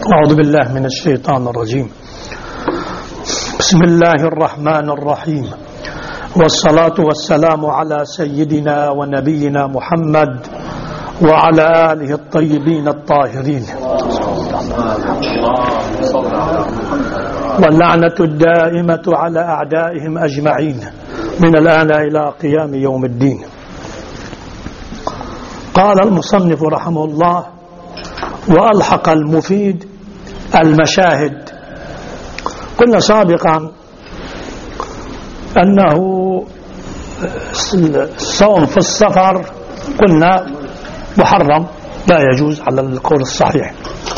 أعوذ بالله من الشيطان الرجيم. بسم الله الرحمن الرحيم، والصلاة والسلام على سيدنا ونبينا محمد وعلى آله الطيبين الطاهرين، واللعنة الدائمة على أعدائهم أجمعين من الآن إلى قيام يوم الدين. قال المصنف رحمه الله: وألحق المفيد المشاهد. قلنا سابقا أنه الصوم في السفر قلنا محرم، لا يجوز على القول الصحيح.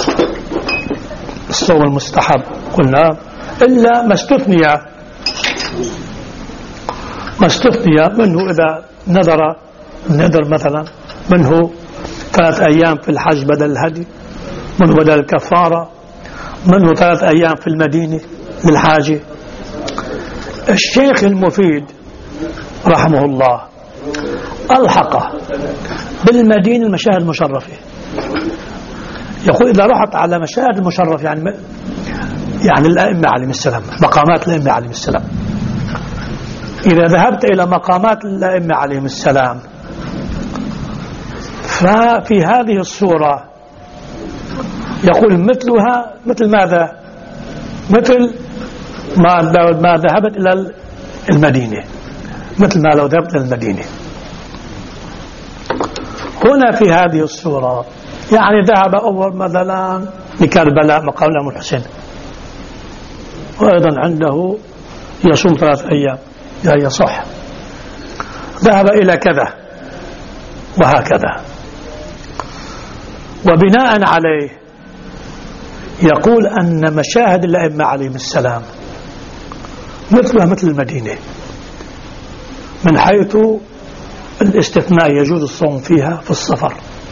الصوم المستحب قلنا إلا ما استثني منه إذا نذر مثلا منه 3 أيام في الحج بدل الهدي، منه بدل الكفارة، منه 3 أيام في المدينة للحاجة. الشيخ المفيد رحمه الله ألحق بالمدينة المشاهد المشرفة. يقول إذا رحت على مشاهد المشرفة يعني الأئمة عليهم السلام، مقامات الأئمة عليهم السلام، إذا ذهبت إلى مقامات الأئمة عليهم السلام ففي هذه الصورة يقول مثلها مثل ماذا؟ مثل ما ذهبت إلى المدينة، مثل ما لو ذهبت إلى المدينة. هنا في هذه الصورة يعني ذهب أول مثلا لكربلاء مقام الإمام الحسين، وأيضا عنده يصوم 3 أيام، لا يصح. ذهب إلى كذا وهكذا، وبناء عليه يقول أن مشاهد الأئمة عليهم السلام مثلها مثل المدينة من حيث الاستثناء، يجوز الصوم فيها في السفر.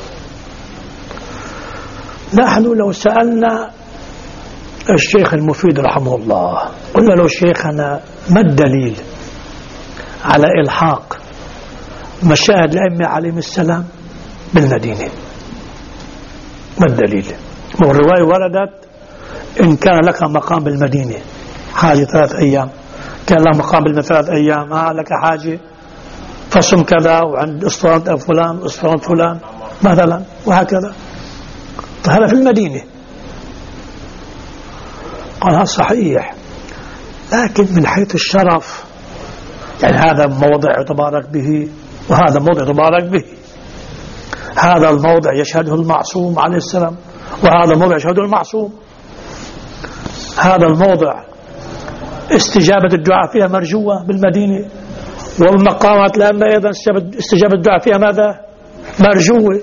نحن لو سألنا الشيخ المفيد رحمه الله، قلنا له شيخنا ما الدليل على إلحاق مشاهد الأئمة عليهم السلام بالمدينة؟ ما الدليل؟ والرواية وردت إن كان لك مقام بالمدينة حاجة 3 أيام، كان لك مقام بالمدينة 3 أيام، لك حاجة فصم كذا وعند اسطوانة فلان اسطوانة فلان مثلا وهكذا. هذا في المدينة. قال هذا صحيح، لكن من حيث الشرف يعني هذا موضع يتبارك به وهذا موضع يتبارك به. هذا الموضع يشهده المعصوم عليه السلام، وهذا الموضع يشهده المعصوم. هذا الموضع استجابة الدعاء فيها مرجوة بالمدينة، والمقامات الأئمة أيضا استجابة الدعاء فيها ماذا؟ مرجوة.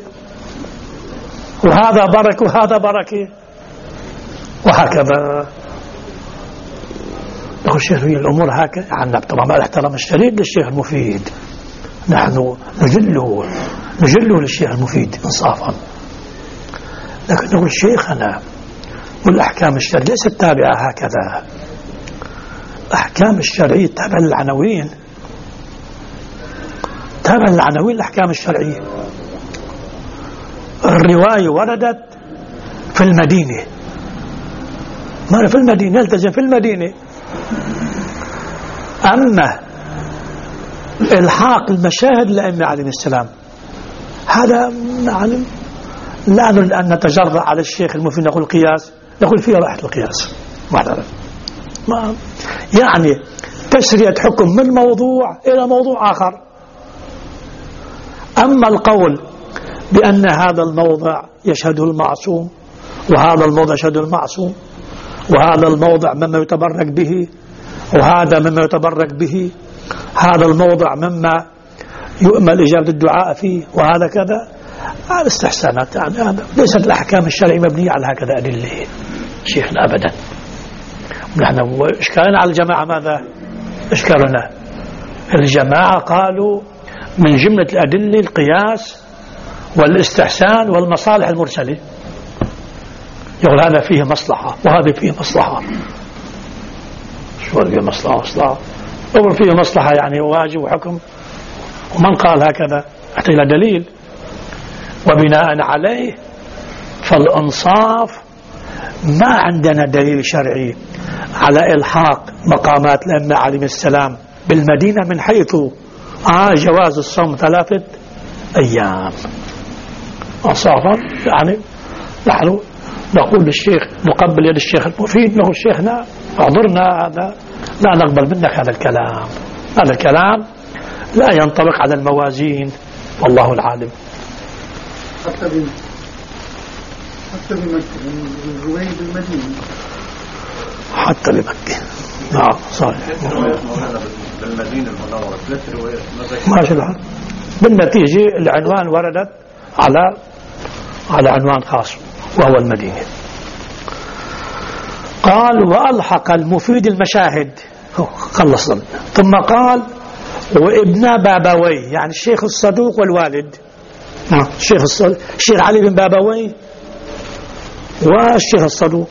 وهذا بركة وهذا بركة وهكذا. يقول الشيخ هي الأمور هكذا عنا. طبعا مع الاحترام الشديد للشيخ المفيد، نحن نجله للشيخ المفيد إنصافا، لكن نقول شيخنا والأحكام الشرعية ليست تابعة هكذا. الأحكام الشرعية تابعة للعناوين، تابعة للعناوين الأحكام الشرعية. الرواية وردت في المدينة، ما في المدينة نلتزم في المدينة. أما إلحاق المشاهد الأئمة عليهم السلام هذا يعني لا نريد أن نتجرأ على الشيخ المفيد نقول قياس، نقول فيه راحة القياس يعني تسرية حكم من موضوع إلى موضوع آخر. أما القول بأن هذا الموضع يشهده المعصوم وهذا الموضع يشهده المعصوم وهذا الموضع مما يتبرك به وهذا مما يتبرك به، هذا الموضع مما يؤمل إجابة الدعاء فيه وهذا كذا، هذا استحسانات. يعني هذا ليست الأحكام الشرعية مبنية على هكذا أدلة شيخنا أبدا. نحن إشكالنا على الجماعة ماذا؟ إشكالنا الجماعة قالوا من جملة الأدلة القياس والاستحسان والمصالح المرسلة. يقول هذا فيه مصلحة وهذا فيه مصلحة. شو فيه مصلحة؟ يقول فيه مصلحة يعني واجب وحكم، ومن قال هكذا يحتاج إلى دليل. وبناء عليه فالإنصاف ما عندنا دليل شرعي على إلحاق مقامات الأئمة عليهم السلام بالمدينة من حيث جواز الصوم 3 أيام أصافا. يعني نحن نقول للشيخ، نقبل يد الشيخ المفيد، نقول شيخنا اعذرنا، هذا لا نقبل منك هذا الكلام، هذا الكلام لا ينطبق على الموازين والله العالم. حتى بمكة الرواية بالمدينة، حتى بمكة. نعم صحيح. بالمدينة المنورة 3 روايات ماشي الحال. بالنتيجة العنوان وردت على عنوان خاص وهو المدينة. قال وألحق المفيد المشاهد، خلصنا. ثم قال وابن بابوي، يعني الشيخ الصدوق والوالد، الشيخ علي بن بابوي والشيخ الصدوق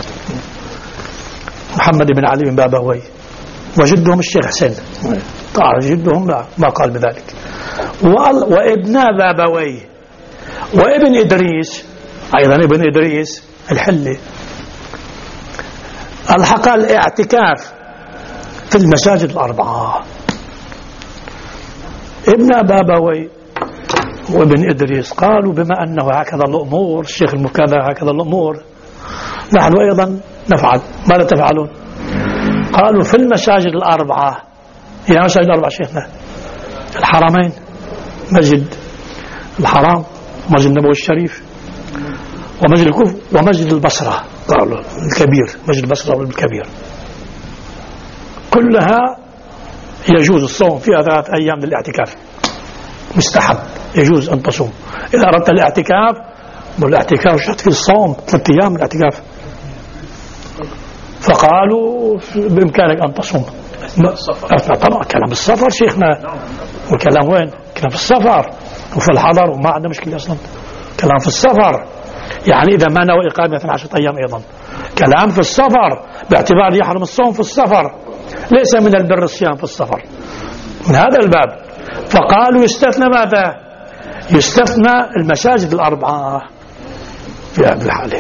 محمد بن علي بن بابوي، وجدهم الشيخ حسين، طبعا جدهم ما قال بذلك. وابن بابوي وابن إدريس، أيضا ابن إدريس الحلي، الحق الاعتكاف في المساجد الأربعة. ابن بابوي وابن إدريس قالوا بما أنه هكذا الأمور، الشيخ المكذب هكذا الأمور، نحن أيضا نفعل. ماذا تفعلون؟ قالوا في المساجد الأربعة. يا مساجد الأربعة شيخنا: الحرمين، مسجد الحرام، مسجد النبوي الشريف، ومسجد الكوفة، ومسجد البصرة قالوا الكبير، مسجد البصرة الكبير، كلها يجوز الصوم فيها 3 أيام للاعتكاف، مستحب، يجوز أن تصوم إذا أردت الاعتكاف. والاعتكاف شرط في الصوم 3 أيام الاعتكاف، فقالوا بإمكانك أن تصوم. طبعا كلام السفر شيخنا، والكلام وين؟ كلام في السفر وفي الحضر، وما عندنا مشكلة أصلا. كلام في السفر، يعني إذا ما نوى إقامة 12 أيام أيضا كلام في السفر، باعتبار يحرم الصوم في السفر، ليس من البر الصيام في السفر، من هذا الباب. فقالوا يستثنى ماذا؟ يستثنى المساجد الأربعة في هذه الحالة.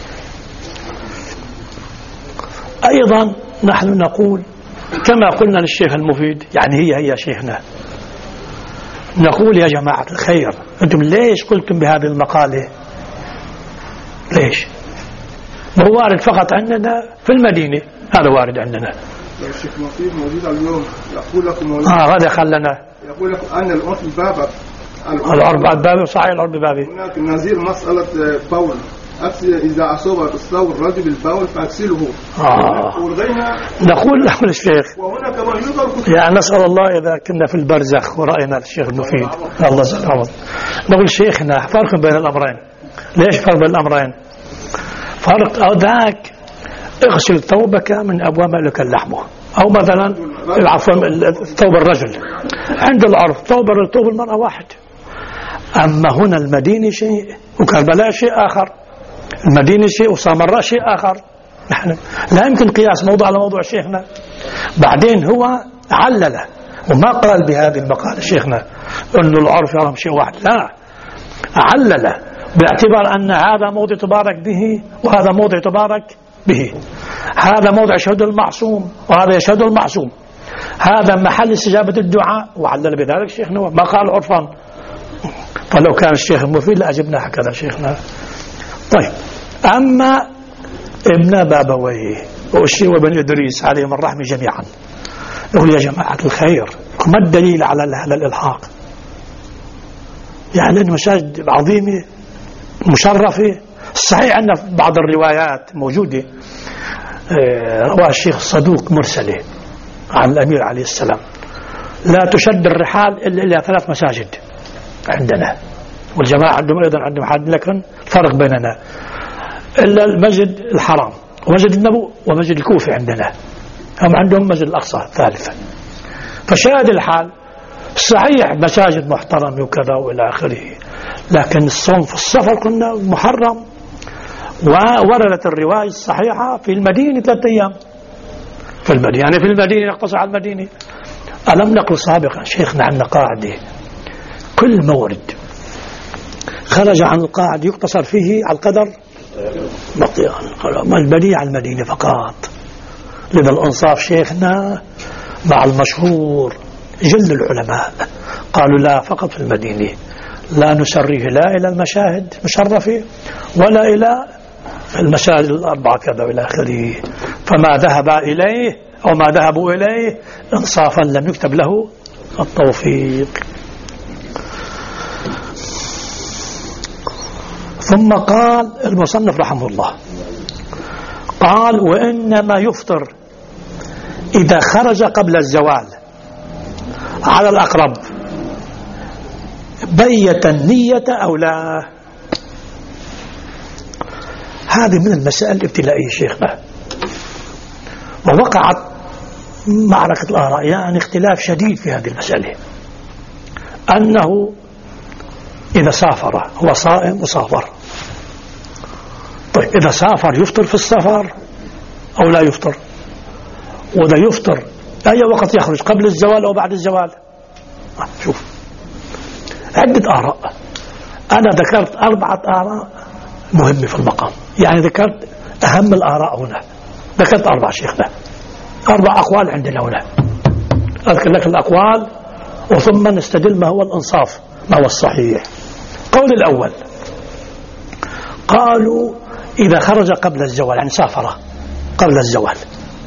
أيضا نحن نقول كما قلنا للشيخ المفيد، يعني هي شيخنا، نقول يا جماعة الخير، أنتم ليش قلتم بهذه المقالة؟ ليش؟ هو وارد فقط عندنا في المدينة، هذا وارد عندنا. الشيخ المفيد موجود اليوم يقول لكم هذا خلنا يقول لكم أن العرف البابة، العرف البابي صحيح، العرف البابي هناك نظير مسألة باول، إذا أصاب الرجل بالبول فأغسله. نقول له الشيخ، وهنا كمان يضرب، يعني نسأل الله إذا كنا في البرزخ ورأينا الشيخ المفيد الله سبحانه. نقول شيخنا فرق بين الأمرين. ليش فرق بين الأمرين؟ فرق أو ذاك اغسل ثوبك من أبواب ما لك اللحمه، أو مثلا عفوا ثوب الرجل، عند العرف ثوب المرأة واحد، أما هنا المدينة شيء وكربلاء شيء آخر، المدينة شيء وسامراء شيء آخر. نحن لا يمكن قياس موضوع على موضوع شيخنا. بعدين هو علل وما قال بهذه المقالة شيخنا أنه العرف يرهم شيء واحد، لا، علل باعتبار أن هذا موضع تبارك به وهذا موضع تبارك به، هذا موضع يشهد المعصوم وهذا يشهد المعصوم، هذا محل استجابة الدعاء، وعلل بذلك شيخنا ما قال عرفا. فلو كان الشيخ المفيد لأجبنا هكذا شيخنا. طيب، أما ابن بابويه والشيخ وابن إدريس عليهم الرحمة جميعا، نقول يا جماعة الخير، ما الدليل على هذا الإلحاق؟ يعني المساجد العظيمة مشرفة، صحيح أن بعض الروايات موجودة، رواه الشيخ الصدوق مرسلة عن الأمير عليه السلام: لا تشد الرحال إلا إلى 3 مساجد عندنا، والجماعة عندهم أيضا عندهم حد، لكن فرق بيننا إلا المسجد الحرام ومسجد النبوي ومسجد الكوفة عندنا، هم عندهم مسجد الأقصى ثالثا. فشاهد الحال صحيح مساجد محترمة وكذا وإلى آخره، لكن الصوم في السفر قلنا محرم، ووردت الرواية الصحيحة في المدينة 3 أيام في المدينة، يعني في المدينة يقتصر على المدينة. ألم نقل سابقا شيخنا عندنا قاعدة: كل مورد خرج عن القاعدة يقتصر فيه على القدر بقي البنية على المدينة فقط. لذا الإنصاف شيخنا مع المشهور جل العلماء قالوا لا فقط في المدينة، لا نسريه لا إلى المشاهد مشرفة ولا إلى المشاهد الأربعة كذا إلى آخره. فما ذهب إليه أو ما ذهبوا إليه إنصافا لم يكتب له التوفيق. ثم قال المصنف رحمه الله قال وإنما يفطر إذا خرج قبل الزوال على الأقرب بيت النية أو لا. هذه من المسائل الابتلائية شيخنا، ووقعت معركة الآراء يعني اختلاف شديد في هذه المسألة، أنه إذا سافر هو صائم وسافر. طيب إذا سافر يفطر في السفر أو لا يفطر؟ وإذا يفطر أي وقت يخرج قبل الزوال أو بعد الزوال؟ شوف عدة آراء، أنا ذكرت 4 آراء مهمة في المقام، يعني ذكرت أهم الآراء هنا، ذكرت 4 شيخنا 4 أقوال عندنا هنا. أذكر لك الأقوال وثم نستدل ما هو الإنصاف ما هو الصحيح. قول الأول قالوا إذا خرج قبل الزوال يعني سافر قبل الزوال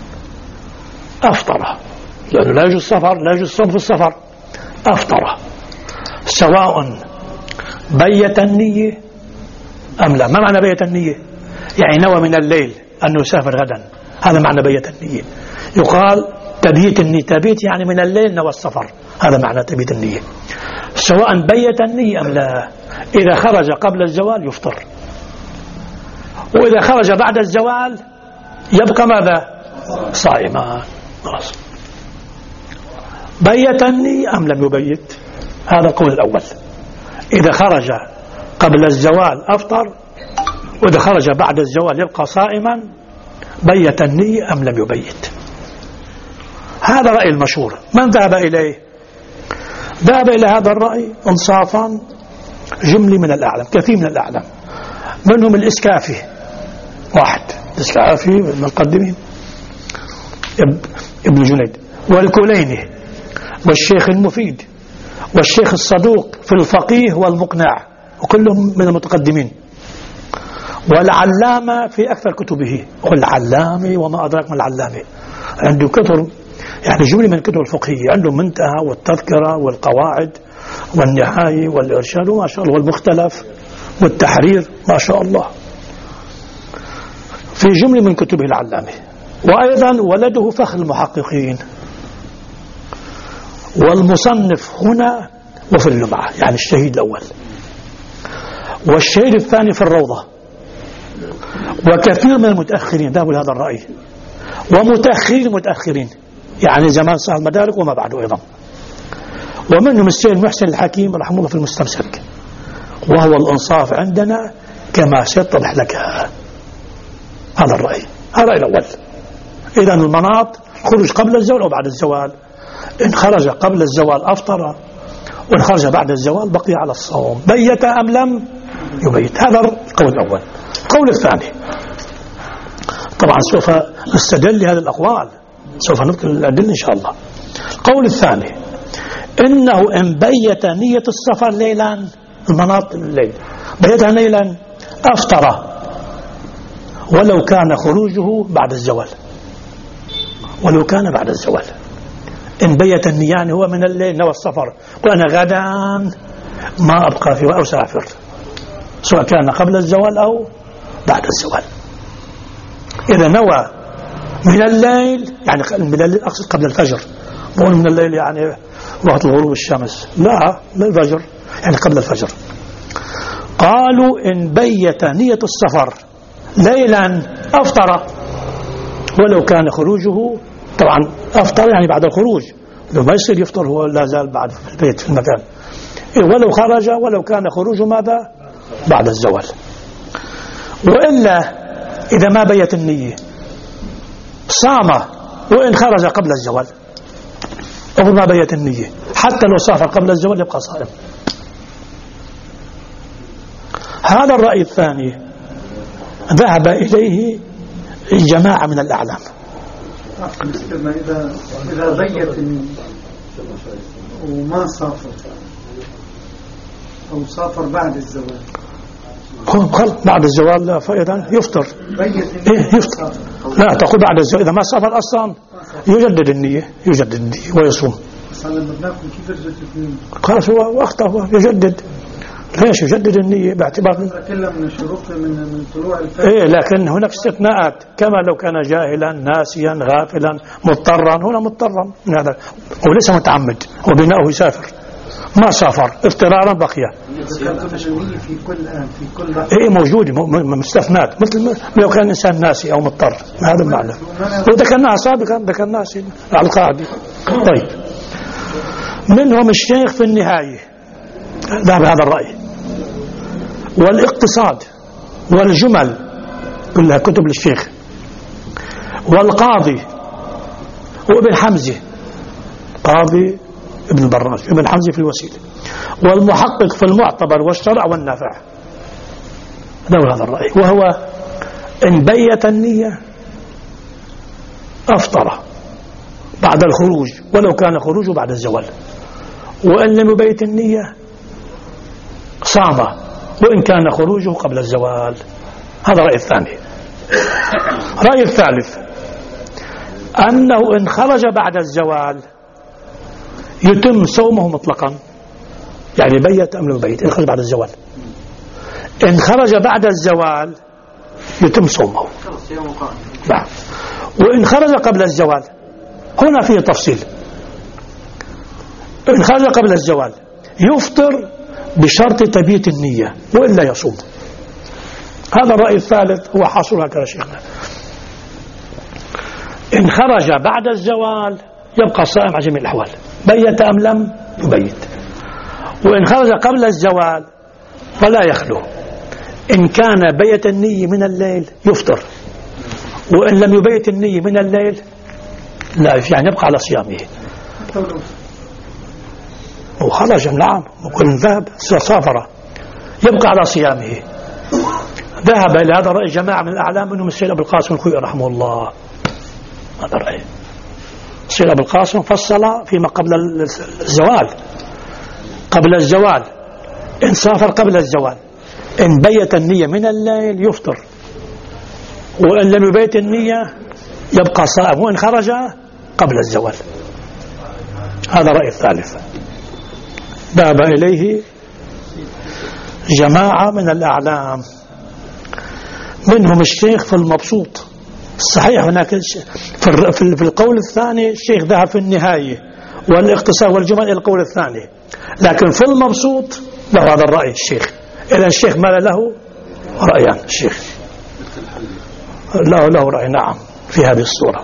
أفطر، لأنه لا يجوز السفر، لا يجوز الصوم في السفر، أفطر سواء بيت النية أم لا. ما معنى بيت النية؟ يعني نوى من الليل أنه يسافر غدا، هذا معنى بيت النية. يقال تبيت النية، تبيت يعني من الليل نوى السفر، هذا معنى تبيت النية. سواء بيت النية أم لا، إذا خرج قبل الزوال يفطر، وإذا خرج بعد الزوال يبقى ماذا؟ صائما. بيت النية أم لم يبيت؟ هذا القول الأول. إذا خرج قبل الزوال أفطر، وإذا خرج بعد الزوال يبقى صائما. بيت النية أم لم يبيت؟ هذا رأي المشهور. من ذهب إليه؟ ذهب إلى هذا الرأي انصافا جملي من الأعلم، كثير من الأعلم، منهم الإسكافي واحد، الإسكافي من المقدمين ابن جنيد، والكليني، والشيخ المفيد، والشيخ الصدوق في الفقيه والمقنع، وكلهم من المتقدمين، والعلامة في أكثر كتبه، والعلامة وما أدراك من العلامة، عنده كتب يعني جملة من الكتب الفقهية، عنده منتهى والتذكرة والقواعد والنهاية والإرشاد وما شاء الله والمختلف والتحرير ما شاء الله، في جملة من كتبه العلامة. وأيضا ولده فخر المحققين، والمصنف هنا وفي اللمعة يعني الشهيد الأول، والشهيد الثاني في الروضة، وكثير من المتأخرين ذهبوا لهذا الرأي، ومتأخرين المتأخرين يعني زمان صاحب المدارك وما بعده أيضا، ومنهم السيد محسن الحكيم رحمه الله في المستمسك، وهو الإنصاف عندنا كما سيتضح لك. هذا الرأي، هذا الرأي الأول. إذا المناط خرج قبل الزوال أو بعد الزوال، إن خرج قبل الزوال أفطر، وإن خرج بعد الزوال بقي على الصوم، بيت أم لم يبيت. هذا القول الأول. القول الثاني طبعا سوف نستدل لهذه الأقوال، سوف نذكر الأدلة إن شاء الله. القول الثاني إنه إن بيت نية السفر ليلا، المناط الليل بيتها ليلا أفطر ولو كان خروجه بعد الزوال، ولو كان بعد الزوال. إن بيت النيان هو من الليل نوى السفر، وأنا غدا ما أبقى فيه أو سافر، سواء كان قبل الزوال أو بعد الزوال. إذا نوى من الليل يعني من الليل أقصد قبل الفجر، مو من الليل يعني وقت الغروب الشمس، لا للفجر يعني قبل الفجر. قالوا إن بيت نية السفر ليلا أفطر ولو كان خروجه، طبعا أفطر يعني بعد الخروج، لو ما يصير يفطر هو لا زال بعد في البيت في المكان، ولو خرج ولو كان خروجه ماذا؟ بعد الزوال. وإلا إذا ما بيت النية صام وإن خرج قبل الزوال أو ما بيت النية، حتى لو سافر قبل الزوال يبقى صائم. هذا الرأي الثاني ذهب إليه جماعة من الأعلام. إذا بيت وما سافر أو سافر بعد الزوال، بعد الزوال فإذا يفطر. يفطر. لا تقول بعد الزوال، إذا ما سافر أصلا يجدد النية ويصوم. خلاص هو وقته يجدد. ليش يجدد النية؟ باعتبار من شروط من طلوع الفجر. لكن هناك استثناءات، كما لو كان جاهلا ناسيا غافلا مضطرا، هنا مضطرا من هذا وليس متعمد وبناؤه يسافر، ما سافر اضطرارا بقي. في كل موجود مستثنات، مثل لو كان إنسان ناسي أو مضطر، هذا المعنى. وذكرناها سابقا، ذكرناها على القاعدة. طيب، منهم الشيخ في النهاية ذهب هذا الرأي، والاقتصاد والجمل كلها كتب للشيخ، والقاضي وابن حمزة، قاضي ابن البراج ابن حمزة في الوسيلة، والمحقق في المعتبر والشرع والنافع، ذهب هذا الرأي، وهو إن بيت النية أفطر بعد الخروج ولو كان خروجه بعد الزوال، وإن لم يبيت النية صام وإن كان خروجه قبل الزوال. هذا رأي الثاني. رأي الثالث أنه إن خرج بعد الزوال يتم صومه مطلقا، يعني بيت أم لم يبيت، إن خرج بعد الزوال. إن خرج بعد الزوال يتم صومه. نعم. وإن خرج قبل الزوال هنا فيه تفصيل. إن خرج قبل الزوال يفطر بشرط تبيت النية وإلا يصوم. هذا الرأي الثالث هو حاصل هكذا شيخنا. إن خرج بعد الزوال يبقى صائم على جميع الأحوال، بيت أم لم يبيت. وإن خرج قبل الزوال فلا يخلو، إن كان بيت النية من الليل يفطر، وإن لم يبيت النية من الليل لا، يعني يبقى على صيامه. وخرج نعم وكل ذهب سافر يبقى على صيامه. ذهب إلى هذا الرأي جماعة من الأعلام منهم السيد أبو القاسم الخوئي رحمه الله. هذا الرأي السيد أبو القاسم فصل فيما قبل الزوال. قبل الزوال إن سافر قبل الزوال إن بيت النية من الليل يفطر، وإن لم يبيت النية يبقى صائم، وإن خرج قبل الزوال. هذا الرأي الثالث ذهب إليه جماعة من الأعلام منهم الشيخ في المبسوط. صحيح هناك في القول الثاني الشيخ ذهب في النهاية والاقتصاد والجمل إلى القول الثاني، لكن في المبسوط له هذا الرأي الشيخ. إذا الشيخ مال له رأيان، الشيخ له رأي نعم في هذه الصورة.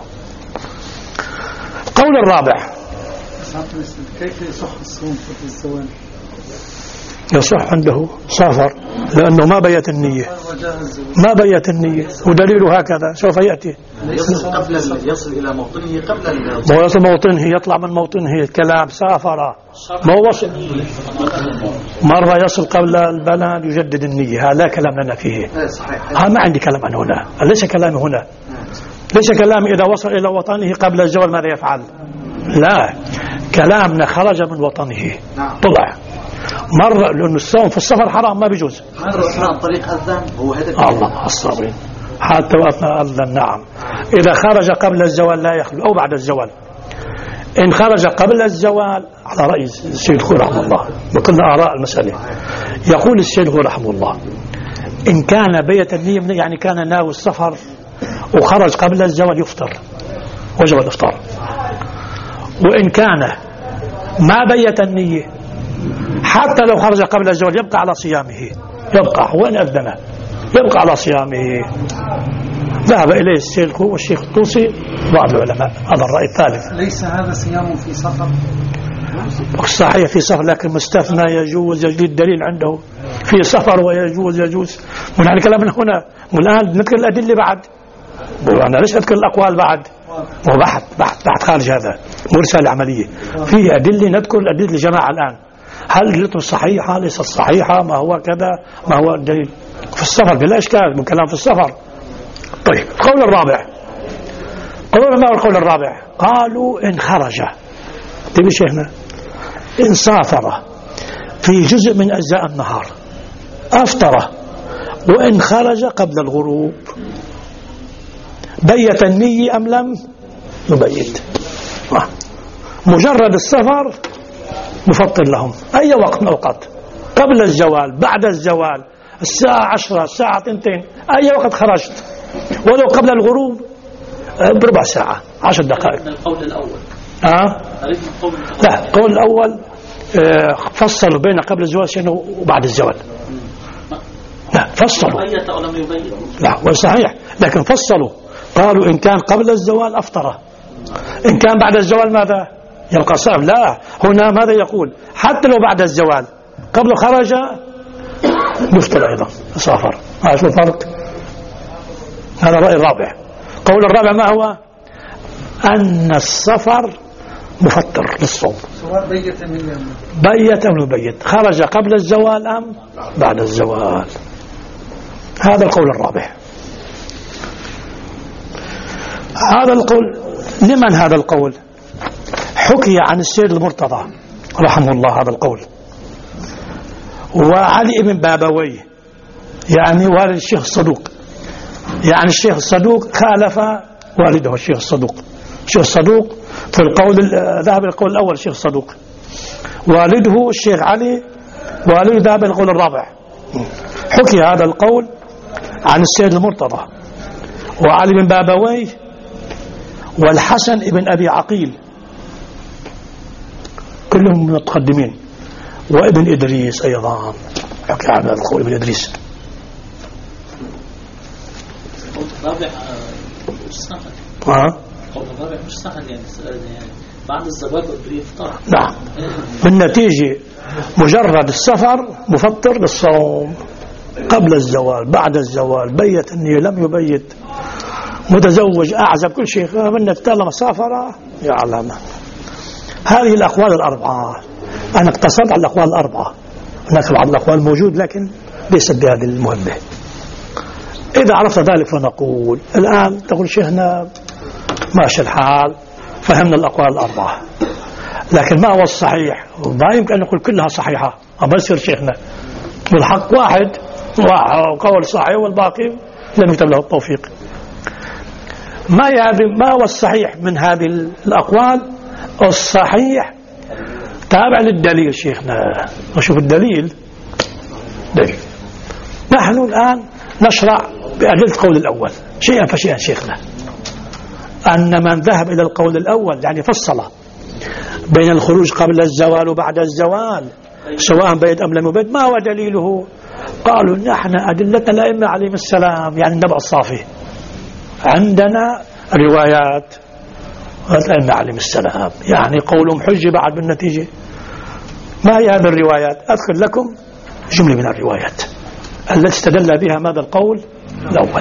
القول الرابع كيف يصح الصوم في الزوال؟ يصح عنده سافر لأنه ما بيت النية، ما بيت النية، ودليله هكذا سوف يأتي. يصل إلى موطنه قبل ما يصل موطنه، يطلع من موطنه. الكلام سافر ما وصل، مرة يصل قبل البلد يجدد النية، هذا كلام لنا فيه. ها ما عندي كلام عن هنا، ليس كلامي هنا، ليس كلامي إذا وصل إلى وطنه قبل الزوال ماذا يفعل، لا، كلامنا خرج من وطنه طلع مرة، لأن الصوم في السفر حرام ما بيجوز. مرة طريق أذن هو هدف الله الصابرين حتى وأثناء أذن. نعم. إذا خرج قبل الزوال لا يخلو أو بعد الزوال. إن خرج قبل الزوال على رأي السيد الخوئي رحمه الله، وكل آراء المسألة، يقول السيد الخوئي رحمه الله إن كان بيت النية يعني كان ناوي السفر وخرج قبل الزوال يفطر، وجب الإفطار. وإن كان ما بيت النية حتى لو خرج قبل الزوال يبقى على صيامه، يبقى وإن أذن يبقى على صيامه. ذهب إليه السيد الخوئي والشيخ الطوسي بعض العلماء. هذا الرأي الثالث. ليس هذا صيام في سفر؟ صحيح في سفر، لكن مستثنى يجوز، يجوز الدليل عنده في سفر ويجوز. ونحن كلامنا هنا والآن نذكر الأدلة بعد، وأنا ليش أذكر الأقوال بعد، وبحث خارج هذا مرسل عملية فيه أدلة، نذكر الأدلة لجماعة الآن. هل الدليل صحيحة ليست صحيحة، ما هو كذا، ما هو الدليل. في السفر بلا إشكال، من كلام في السفر. طيب القول الرابع، ما هو القول الرابع؟ قالوا إن خرج، طيب شيخنا، إن سافر في جزء من أجزاء النهار أفطر، وإن خرج قبل الغروب بيت النية أم لم يبيت؟ مجرد السفر مفطر لهم أي وقت من الأوقات، قبل الزوال، بعد الزوال، الساعة 10، الساعة 2، أي وقت خرجت، ولو قبل الغروب بربع ساعة 10 دقائق. القول الأول لا، القول الأول فصلوا بين قبل الزوال وبعد الزوال. لا فصلوا، لا صحيح، لكن فصلوا، قالوا إن كان قبل الزوال أفطر، إن كان بعد الزوال ماذا؟ يبقى صائم. لا، هنا ماذا يقول؟ حتى لو بعد الزوال قبل خرج يفطر أيضا، سافر. هذا شو الفرق؟ هذا الرأي الرابع. قول الرابع ما هو؟ أن السفر مفطر للصوم، سواء بيت أم يبيت، خرج قبل الزوال أم بعد الزوال. هذا القول الرابع. هذا القول لمن هذا القول؟ حكي عن السيد المرتضى رحمه الله هذا القول، وعلي بن بابويه يعني والد الشيخ الصدوق، يعني الشيخ الصدوق خالف والده الشيخ الصدوق. الشيخ الصدوق في القول ذهب القول الأول، الشيخ الصدوق والده الشيخ علي، والده ذهب القول الرابع. حكي هذا القول عن السيد المرتضى وعلي بن بابويه والحسن ابن أبي عقيل، كلهم متقدمين، وابن إدريس أيضا حكي عن هذا القول، ابن إدريس. الرابع مش سهل. القول الرابع مش سهل، يعني بعد الزواج بالإفطار. نعم، بالنتيجة مجرد السفر مفطر للصوم، قبل الزوال، بعد الزوال، بيت النية، لم يبيت، متزوج، أعزب، كل شيء، من طالما سافر يعلم. هذه الأقوال الأربعة، أنا اقتصرت على الأقوال الأربعة، هناك بعض الأقوال موجود لكن ليست بهذه المهمة. إذا عرفت ذلك فنقول الآن، تقول شيخنا ماشي الحال، فهمنا الأقوال الأربعة، لكن ما هو الصحيح؟ ما يمكن أن نقول كلها صحيحة، أما يصير شيخنا والحق واحد وقول صحيح والباقي لم يكتب له التوفيق. ما هو الصحيح من هذه الأقوال؟ الصحيح تابع للدليل شيخنا، نشوف الدليل. دليل. نحن الآن نشرع بأدلة القول الأول شيئا فشيئا شيخنا. أن من ذهب إلى القول الأول يعني فصل بين الخروج قبل الزوال وبعد الزوال سواء بيت أم لم يبيت، ما هو دليله؟ قالوا نحن أدلتنا الأئمة عليهم السلام، يعني النبع الصافي، عندنا روايات الأئمة عليهم السلام، يعني قولهم حجة بعد بالنتيجة. ما هي هذه الروايات؟ أذكر لكم جملة من الروايات التي استدل بها ماذا القول الأول،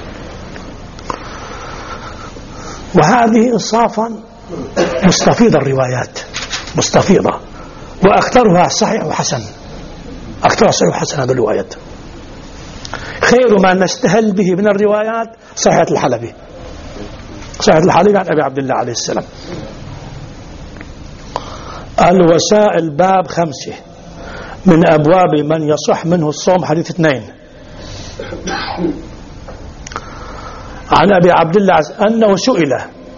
وهذه إنصافا مستفيضة، الروايات مستفيضة، وأكثرها صحيح وحسن، أكثرها صحيح وحسن. هذه الروايات خير ما نستهل به من الروايات صحيحة الحلبي، صحيحة الحلبي عن أبي عبد الله عليه السلام. الوسائل باب 5 من أبواب من يصح منه الصوم، حديث 2 عن أبي عبد الله أنه سئل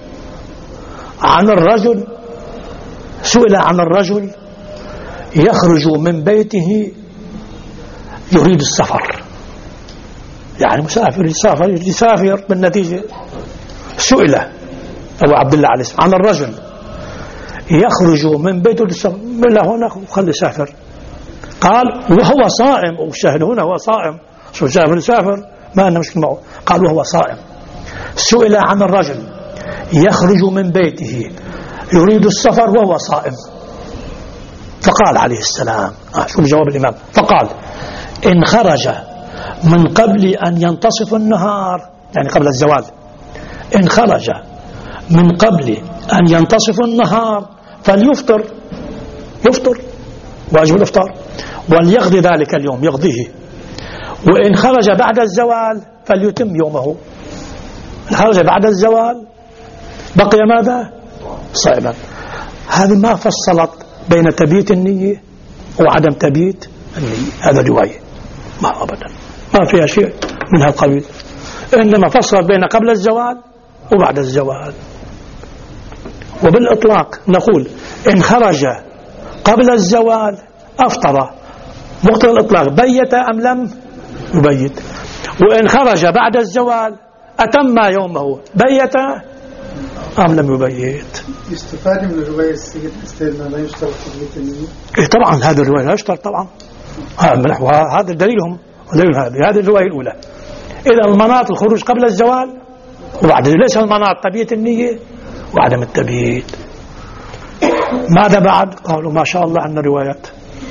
عن الرجل يخرج من بيته يريد السفر، يعني مسافر يسافر بالنتيجة. سئل أبو عبد الله عليه السلام عن الرجل يخرج من بيته للسفر، لا هنا خلي سافر، قال وهو صائم، والشاهد هنا هو صائم، شو سافر ما أنا مشكلة معه، قال وهو صائم. سئل عن الرجل يخرج من بيته يريد السفر وهو صائم، فقال عليه السلام شو جواب الإمام؟ فقال إن خرج من قبل أن ينتصف النهار، يعني قبل الزوال، إن خرج من قبل أن ينتصف النهار فليفطر، يفطر واجب الإفطار، وليقضي ذلك اليوم، يقضيه، وإن خرج بعد الزوال فليتم يومه. إن خرج بعد الزوال بقي ماذا؟ صائما. هذه ما فصلت بين تبييت النية وعدم تبييت النية، هذا رواية ما أبدا ما فيها شيء من هالقبيل، إنما فصلت بين قبل الزوال وبعد الزوال. وبالإطلاق نقول إن خرج قبل الزوال أفطر مقتضى الإطلاق، بيت أم لم يبيت. وإن خرج بعد الزوال أتم يومه، بيت أم لم يبيت. يستفاد من الرواية السيدنا لا يشترط تبييت النية. إيه طبعا هذه الرواية لا يشترط طبعا، هذا دليلهم هذه الرواية الأولى. إذا المناط الخروج قبل الزوال وبعد، ليس المناط تبييت النية وعدم التبييت. ماذا بعد؟ قالوا ما شاء الله عندنا روايات،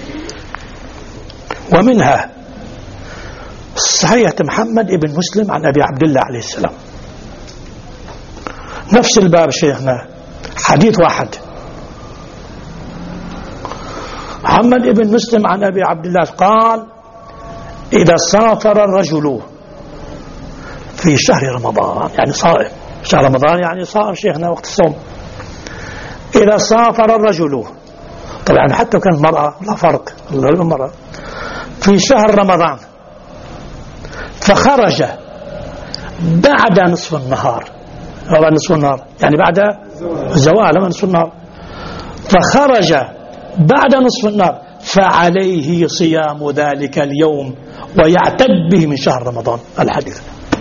ومنها صحيحة محمد ابن مسلم عن أبي عبد الله عليه السلام، نفس الباب شيخنا، حديث واحد. محمد ابن مسلم عن أبي عبد الله قال: إذا سافر الرجل في شهر رمضان، يعني صائم، شهر رمضان يعني صائم شيخنا وقت الصوم. إذا سافر الرجل، طبعا حتى كانت المرأة لا فرق، المرأة في شهر رمضان فخرج بعد نصف النهار، بعد نصف النهار يعني بعد زوال نصف النهار، فخرج بعد نصف النهار فعليه صيام ذلك اليوم ويعتد به من شهر رمضان. الحديث.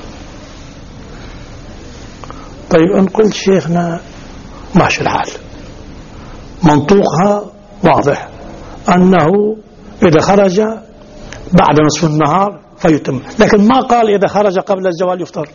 طيب إن قلت شيخنا ماشي الحال، منطوقها واضح أنه إذا خرج بعد نصف النهار فيتم، لكن ما قال إذا خرج قبل الزوال يفطر.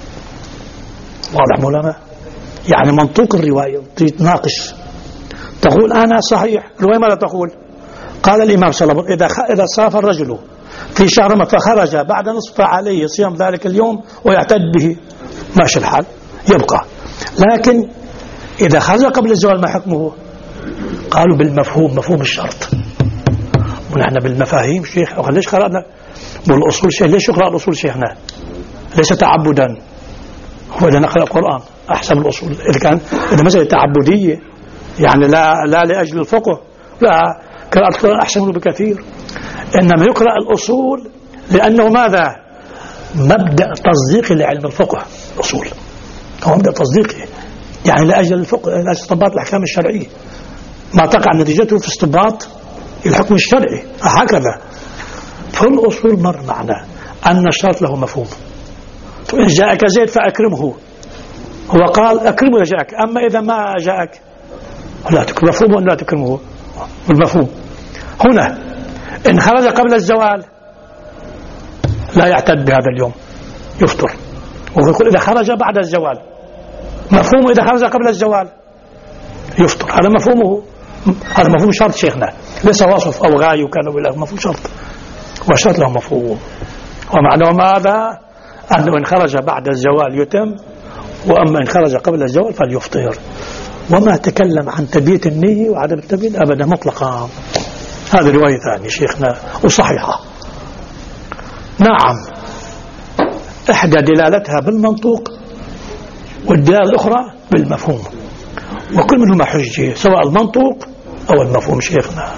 واضح مولانا؟ يعني منطوق الرواية تناقش، تقول أنا صحيح، الرواية ماذا تقول؟ قال الإمام صلى الله عليه وسلم: إذا سافر الرجل في شهر رمضان فخرج بعد نصف فعليه صيام ذلك اليوم ويعتد به. ماشي الحال يبقى، لكن إذا خرج قبل الزوال ما حكمه؟ قالوا بالمفهوم، مفهوم الشرط. ونحن بالمفاهيم شيخ، ليش قرأنا بالأصول شيخ؟ ليش يقرأ الأصول شيخنا؟ ليس تعبدا، هو إذا نقرأ القرآن أحسن الأصول. إذا مسألة تعبدية يعني لا لأجل الفقه، لا، قراءة القرآن أحسن منه بكثير. إنما يقرأ الأصول لأنه ماذا؟ مبدأ تصديقي لعلم الفقه. الأصول هو مبدأ تصديقي، يعني لأجل الفقه، لأجل استنباط الأحكام الشرعية، ما تقع نتيجته في استنباط الحكم الشرعي، هكذا. فالأصول مر معنا أن الشرط له مفهوم. إن جاءك زيد فأكرمه، هو قال أكرمه إذا جاءك، أما إذا ما جاءك لا تكرمه. مفهوم لا تكرمه بالمفهوم. هنا إن خرج قبل الزوال لا يعتد بهذا اليوم، يفطر. ويقول إذا خرج بعد الزوال، مفهومه إذا خرج قبل الزوال يفطر. هذا مفهومه، هذا مفهوم شرط شيخنا، ليس وصف أو غاية وكذا ولا، مفهوم شرط، وشرط له مفهوم. ومعنى ماذا؟ أنه إن خرج بعد الزوال يتم، وأما إن خرج قبل الزوال فليفطر. وما تكلم عن تبييت النية وعدم التبييت أبدا مطلقا. هذه رواية ثانية شيخنا وصحيحة. نعم، إحدى دلالتها بالمنطوق والدلالة الأخرى بالمفهوم، وكل منهما حجة، سواء المنطوق أو المفهوم شيخنا.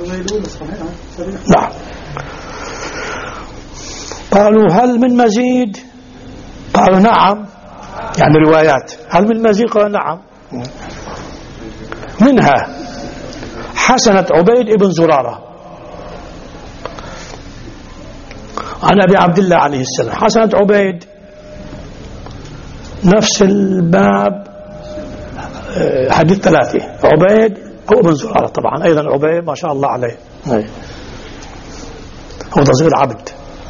نعم. قالوا هل من مزيد؟ قالوا نعم، يعني روايات. هل من مزيد؟ قالوا نعم. منها حسنة عبيد ابن زرارة عن أبي عبد الله عليه السلام. حسنة عبيد نفس الباب، حديث 3. عبيد هو ابن زرارة طبعا، أيضا عبيد ما شاء الله عليه هو تصغير عبد.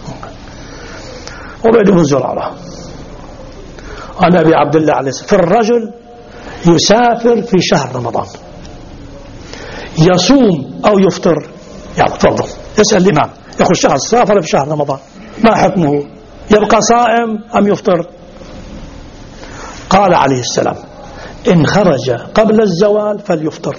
عبيد ابن زرارة عن أبي عبد الله عليه السلام: في الرجل يسافر في شهر رمضان يصوم أو يفطر. يعني تفضل يسأل الإمام، يقول شخص سافر في شهر رمضان ما حكمه؟ يبقى صائم أم يفطر؟ قال عليه السلام: إن خرج قبل الزوال فليفطر،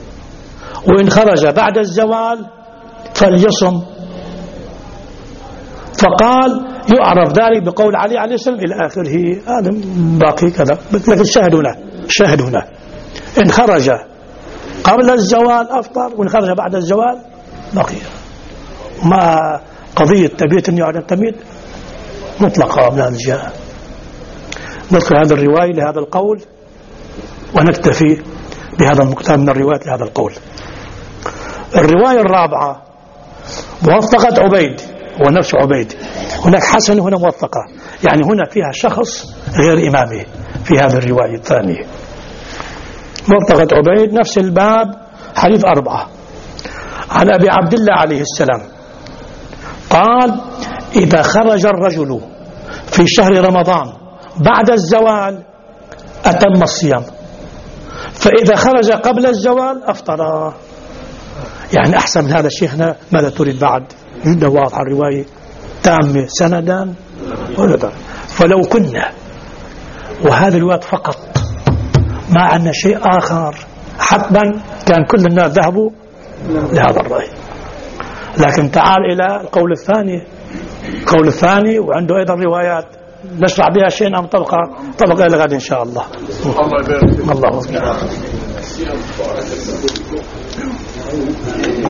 وإن خرج بعد الزوال فليصم. فقال يعرف ذلك بقول علي عليه السلام إلى آخره. هذا باقي كذا. لكن شاهد هنا إن خرج قبل الزوال أفطر، وإن خرج بعد الزوال بقي. ما قضية تبيت النية تميت مطلقة من هذا الجهة. نذكر هذا الرواية لهذا القول ونكتفي بهذا المقدار من الروايات لهذا القول. الرواية الرابعة موثقة عبيد ونفس عبيد. هناك حسن هنا موثقة، يعني هنا فيها شخص غير إمامه في هذه الرواية الثانية. موثقة عبيد نفس الباب حديث 4 عن أبي عبد الله عليه السلام قال إذا خرج الرجل في شهر رمضان بعد الزوال أتم الصيام، فإذا خرج قبل الزوال أفطر. يعني أحسن من هذا شيخنا ماذا تريد بعد؟ جدا واضحة الرواية تامة سندا ولدا. فلو كنا وهذا الوقت فقط ما عندنا شيء آخر حتما كان كل الناس ذهبوا لهذا الرأي. لكن تعال إلى القول الثاني وعنده أيضا روايات نشرع بها شيء أم طبقة إلى غد إن شاء الله. الله أكبر.